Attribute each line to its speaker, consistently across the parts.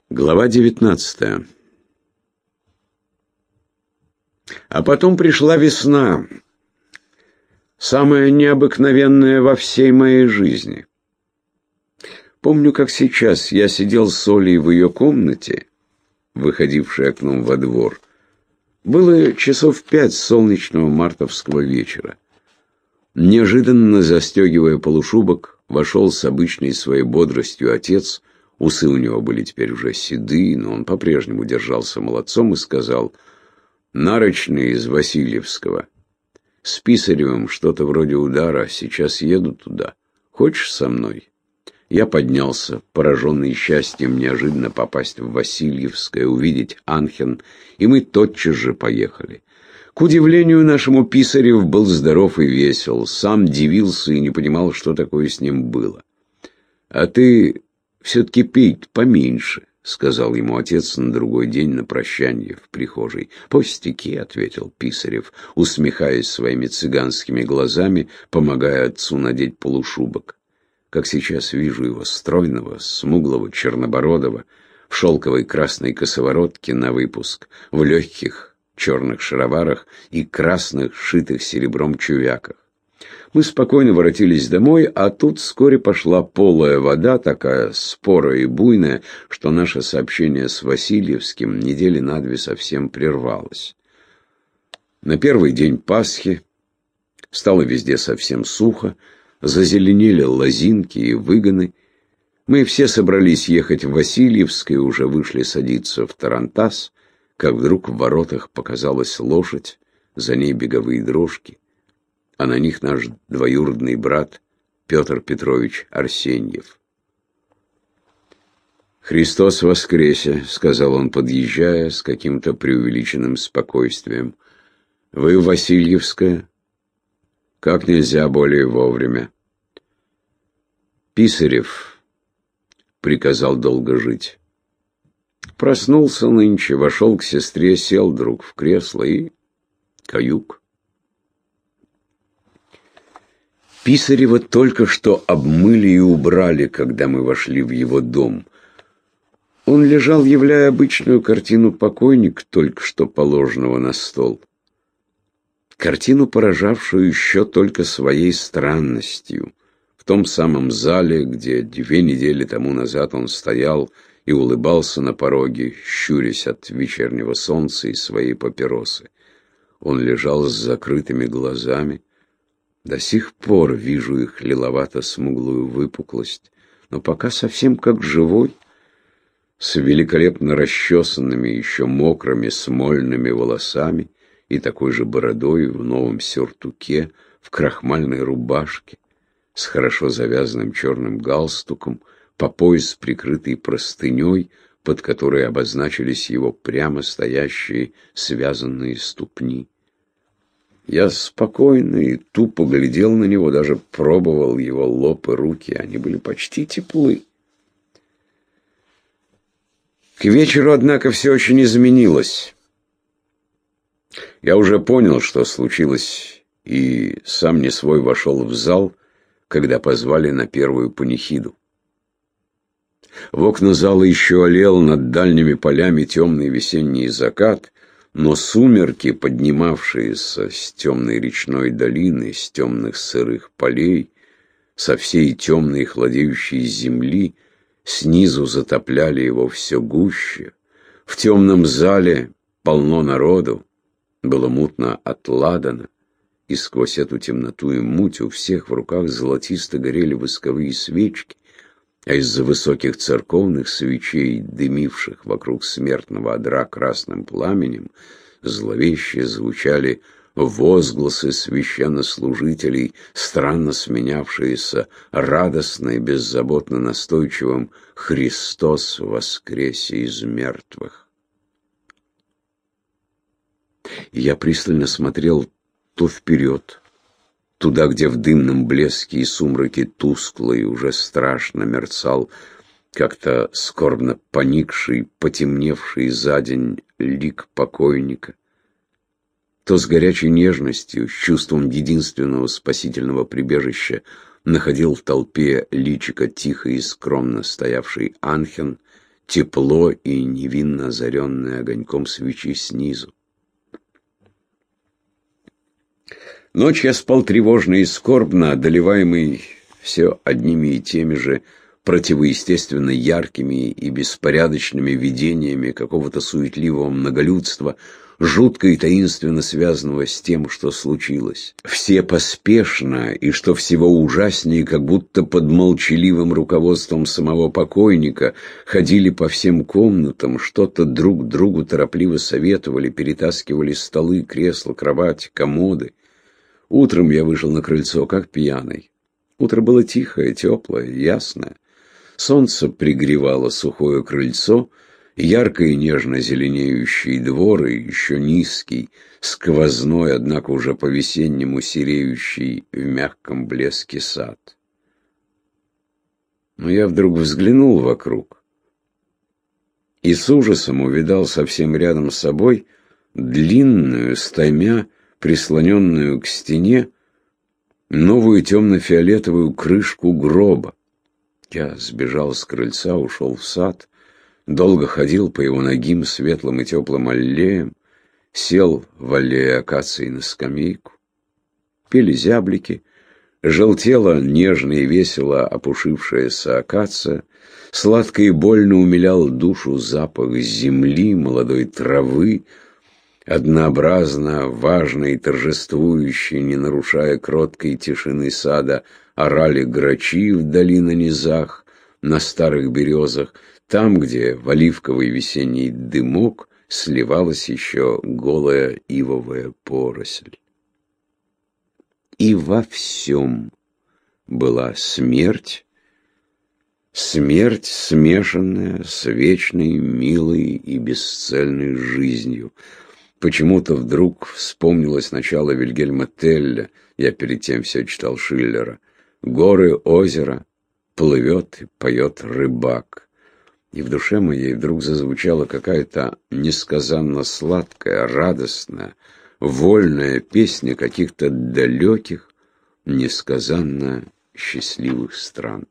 Speaker 1: Глава 19. А потом пришла весна, самая необыкновенная во всей моей жизни. Помню, как сейчас я сидел с Олей в ее комнате, выходившей окном во двор. Было часов 5 солнечного мартовского вечера. Неожиданно, застегивая полушубок, вошел с обычной своей бодростью отец. Усы у него были теперь уже седые, но он по-прежнему держался молодцом и сказал: «Нарочный из Васильевского. С Писаревым что-то вроде удара, сейчас еду туда. Хочешь со мной?» Я поднялся, пораженный счастьем неожиданно попасть в Васильевское, увидеть Анхен, и мы тотчас же поехали. К удивлению нашему, Писарев был здоров и весел, сам дивился и не понимал, что такое с ним было. «А ты все-таки пей поменьше», — сказал ему отец на другой день на прощанье в прихожей. «Пустяки», — ответил Писарев, усмехаясь своими цыганскими глазами, помогая отцу надеть полушубок. Как сейчас вижу его стройного, смуглого, чернобородого, в шелковой красной косоворотке на выпуск, в легких черных шароварах и красных, шитых серебром чувяках. Мы спокойно воротились домой, а тут вскоре пошла полая вода, такая спорая и буйная, что наше сообщение с Васильевским недели на две совсем прервалось. На первый день Пасхи стало везде совсем сухо, зазеленели лозинки и выгоны. Мы все собрались ехать в Васильевское, уже вышли садиться в тарантас, как вдруг в воротах показалась лошадь, за ней беговые дрожки, а на них наш двоюродный брат Петр Петрович Арсеньев. «Христос воскресе», — сказал он, подъезжая с каким-то преувеличенным спокойствием. «Вы в Васильевское? Как нельзя более вовремя». Писарев приказал долго жить. Проснулся нынче, вошел к сестре, сел вдруг в кресло и каюк. Писарева только что обмыли и убрали, когда мы вошли в его дом. Он лежал, являя обычную картину покойника, только что положенного на стол. Картину, поражавшую еще только своей странностью. В том самом зале, где 2 недели тому назад он стоял и улыбался на пороге, щурясь от вечернего солнца и своей папиросы. Он лежал с закрытыми глазами. До сих пор вижу их лиловато-смуглую выпуклость, но пока совсем как живой, с великолепно расчесанными, еще мокрыми смольными волосами и такой же бородой в новом сюртуке, в крахмальной рубашке, с хорошо завязанным черным галстуком, по пояс прикрытый простыней, под которой обозначились его прямо стоящие связанные ступни. Я спокойно и тупо глядел на него, даже пробовал его лоб и руки, они были почти теплы. К вечеру, однако, все очень изменилось. Я уже понял, что случилось, и сам не свой вошел в зал, когда позвали на первую панихиду. В окна зала еще олел над дальними полями темный весенний закат, но сумерки, поднимавшиеся с темной речной долины, с темных сырых полей, со всей темной хладеющей земли, снизу затопляли его все гуще. В темном зале полно народу, было мутно от ладана, и сквозь эту темноту и муть у всех в руках золотисто горели восковые свечки, а из-за высоких церковных свечей, дымивших вокруг смертного одра красным пламенем, зловеще звучали возгласы священнослужителей, странно сменявшиеся радостно и беззаботно настойчивым «Христос воскресе из мертвых». Я пристально смотрел то вперед, туда, где в дымном блеске и сумраке тускло и уже страшно мерцал как-то скорбно поникший, потемневший за день лик покойника, то с горячей нежностью, с чувством единственного спасительного прибежища находил в толпе личико тихо и скромно стоявший Анхен, тепло и невинно озаренное огоньком свечи снизу. Ночь я спал тревожно и скорбно, одолеваемый все одними и теми же противоестественно яркими и беспорядочными видениями какого-то суетливого многолюдства, жутко и таинственно связанного с тем, что случилось. Все поспешно, и что всего ужаснее, как будто под молчаливым руководством самого покойника, ходили по всем комнатам, что-то друг другу торопливо советовали, перетаскивали столы, кресла, кровати, комоды. Утром я вышел на крыльцо, как пьяный. Утро было тихое, теплое, ясное. Солнце пригревало сухое крыльцо, ярко и нежно зеленеющий двор и еще низкий, сквозной, однако уже по-весеннему сереющий в мягком блеске сад. Но я вдруг взглянул вокруг и с ужасом увидал совсем рядом с собой длинную, стаймя, прислоненную к стене, новую темно-фиолетовую крышку гроба. Я сбежал с крыльца, ушел в сад, долго ходил по его нагим, светлым и теплым аллеям, сел в аллее акации на скамейку. Пели зяблики, желтела нежно и весело опушившаяся акация, сладко и больно умилял душу запах земли, молодой травы, однообразно, важно и торжествующе, не нарушая кроткой тишины сада, орали грачи вдали на низах, на старых березах, там, где в оливковый весенний дымок сливалась еще голая ивовая поросль. И во всем была смерть, смерть, смешанная с вечной, милой и бесцельной жизнью. Почему-то вдруг вспомнилось начало Вильгельма Телля, я перед тем все читал Шиллера. Горы, озеро, плывет и поет рыбак. И в душе моей вдруг зазвучала какая-то несказанно сладкая, радостная, вольная песня каких-то далеких, несказанно счастливых стран.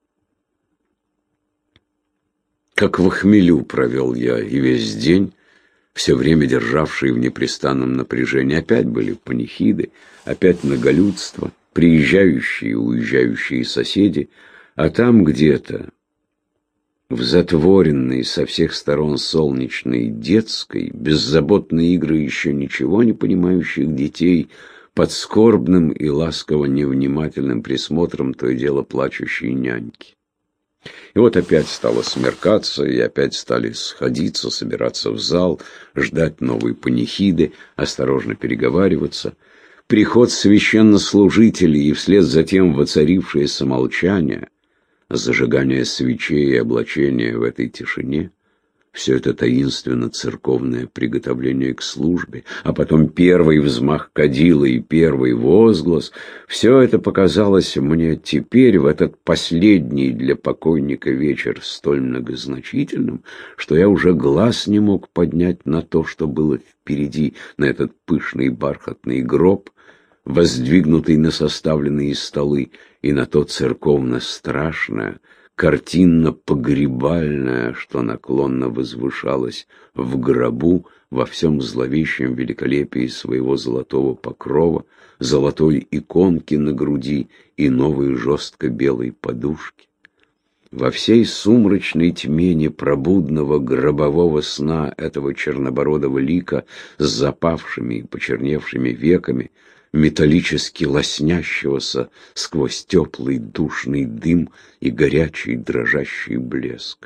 Speaker 1: Как в хмелю провел я и весь день, все время державшие в непрестанном напряжении. Опять были панихиды, опять многолюдство, приезжающие и уезжающие соседи, а там где-то, в затворенной со всех сторон солнечной детской, беззаботные игры еще ничего не понимающих детей, под скорбным и ласково невнимательным присмотром то и дело плачущей няньки. И вот опять стало смеркаться, и опять стали сходиться, собираться в зал, ждать новой панихиды, осторожно переговариваться. Приход священнослужителей и вслед за тем воцарившееся молчание, зажигание свечей и облачение в этой тишине, все это таинственно церковное приготовление к службе, а потом первый взмах кадила и первый возглас, все это показалось мне теперь, в этот последний для покойника вечер, столь многозначительным, что я уже глаз не мог поднять на то, что было впереди, на этот пышный бархатный гроб, воздвигнутый на составленные столы, и на то церковно-страшное, картинно-погребальное, что наклонно возвышалось в гробу во всем зловещем великолепии своего золотого покрова, золотой иконки на груди и новой жестко-белой подушки. Во всей сумрачной тьме непробудного гробового сна этого чернобородого лика с запавшими и почерневшими веками, металлически лоснящегося сквозь теплый душный дым и горячий дрожащий блеск.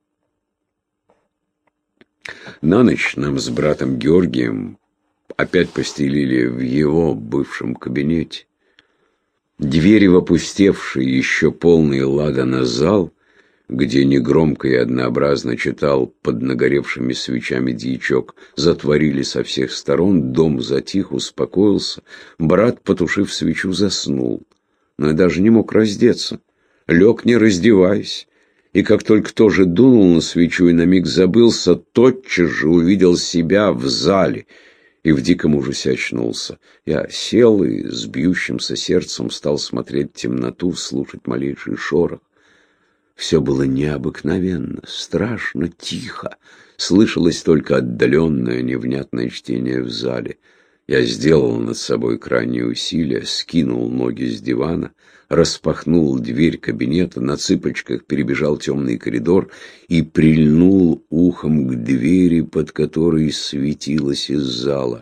Speaker 1: На ночь нам с братом Георгием опять постелили в его бывшем кабинете. Двери в опустевший, еще полный ладана зал, где негромко и однообразно читал под нагоревшими свечами дьячок, затворили со всех сторон, дом затих, успокоился, брат, потушив свечу, заснул, но я даже не мог раздеться, лег не раздеваясь, и как только тоже дунул на свечу и на миг забылся, тотчас же увидел себя в зале и в диком ужасе очнулся. Я сел и с бьющимся сердцем стал смотреть в темноту, слушать малейший шорох. Все было необыкновенно, страшно тихо. Слышалось только отдаленное невнятное чтение в зале. Я сделал над собой крайние усилия, скинул ноги с дивана, распахнул дверь кабинета, на цыпочках перебежал темный коридор и прильнул ухом к двери, под которой светилось из зала.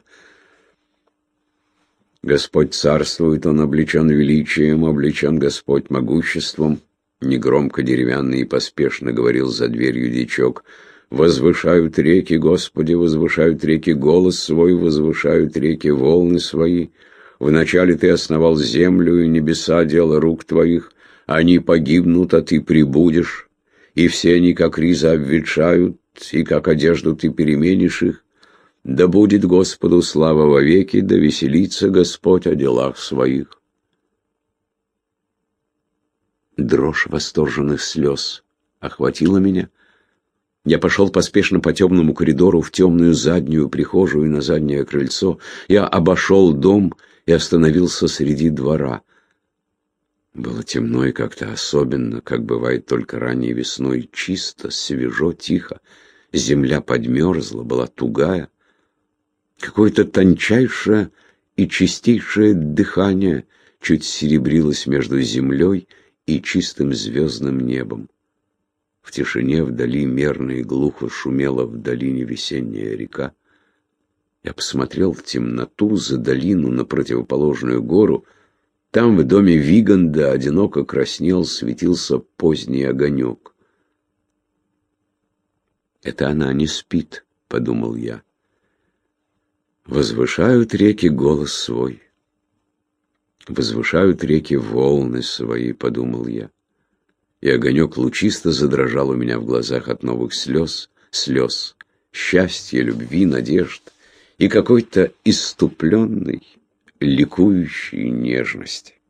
Speaker 1: Господь царствует, Он облечен величием, облечен Господь могуществом. Негромко, деревянно и поспешно говорил за дверью дьячок. Возвышают реки, Господи, возвышают реки голос свой, возвышают реки волны свои. Вначале Ты основал землю и небеса, дело рук Твоих. Они погибнут, а Ты прибудешь, и все они, как риза, обветшают, и как одежду Ты переменишь их. Да будет Господу слава вовеки, да веселится Господь о делах своих. Дрожь восторженных слез охватила меня. Я пошел поспешно по темному коридору в темную заднюю прихожую и на заднее крыльцо. Я обошел дом и остановился среди двора. Было темно и как-то особенно, как бывает только ранней весной, чисто, свежо, тихо. Земля подмерзла, была тугая. Какое-то тончайшее и чистейшее дыхание чуть серебрилось между землей и чистым звездным небом. В тишине вдали мерно и глухо шумела в долине весенняя река. Я посмотрел в темноту за долину на противоположную гору. Там, в доме Виганда, одиноко краснел, светился поздний огонек. «Это она не спит», — подумал я. Возвышают реки голос свой. Возвышают реки волны свои, подумал я. И огонек лучисто задрожал у меня в глазах от новых слез, счастья, любви, надежд и какой-то исступленной, ликующей нежности.